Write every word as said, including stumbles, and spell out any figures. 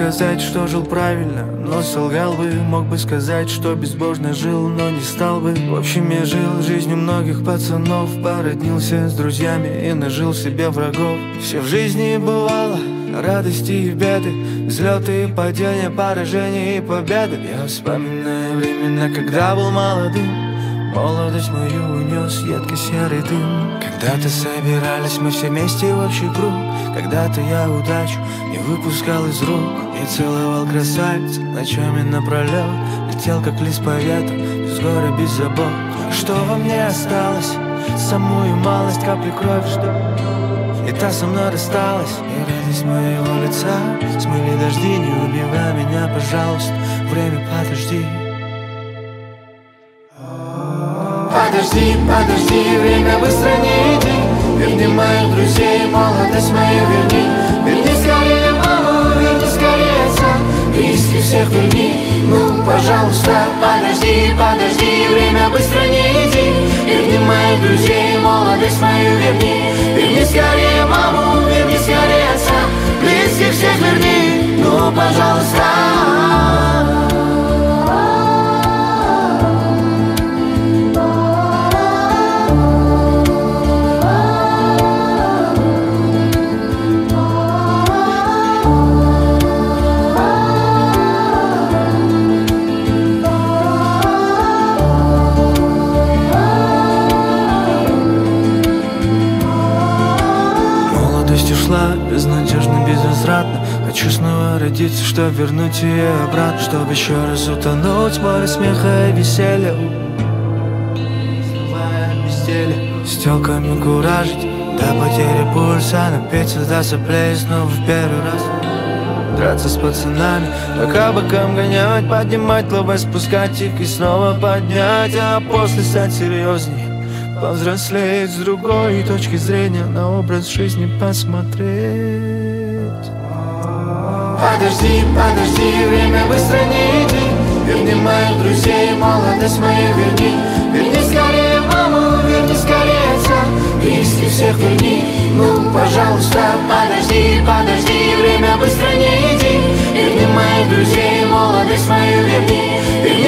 сказать, что жил правильно, но солгал бы. Мог бы сказать, что безбожно жил, но не стал бы. В общем, я жил жизнью многих пацанов, породнился с друзьями и нажил себе врагов. Все в жизни бывало, радости и беды, взлеты и падения, поражения и победы. Я вспоминаю времена, когда был молодым, молодость мою унес едкий серый дым. Когда-то собирались мы все вместе в общий круг, когда-то я удачу не выпускал из рук и целовал красавиц ночами напролет. Летел как лист по ветру, без горя, без забот. Что во мне осталось? Самую малость, капли крови, что и та со мной рассталась. И радость моего лица смыли дожди. Не убивай меня, пожалуйста, время подожди. Подожди, подожди, время быстро не иди. Верни моих друзей, молодость мою верни. Верни скорее маму, верни скорее отца. Близких всех верни, ну, пожалуйста. Подожди, подожди, время быстро не иди. Верни моих друзей, молодость мою верни. Верни скорее маму, верни скорее отца. Близких всех верни, ну, пожалуйста. Ушла безнадежно, безвозвратно. Хочу снова родиться, чтоб вернуть ее обратно, чтоб еще раз утонуть в море смеха и веселья. С тёлками куражить до потери пульса, напеть до соплей снова в первый раз. Драться с пацанами, пока бокам гонять, поднимать лобы, спускать их и снова поднять, а после стать серьезней, повзрослеть, с другой точки зрения на образ жизни посмотреть. Подожди, подожди, время быстро не иди. Верни моих друзей, молодость мою верни. Верни скорее маму, верни скорее отца. Близких всех верни, ну, пожалуйста. Подожди, подожди, время быстро не иди. Верни моих друзей, молодость мою верни.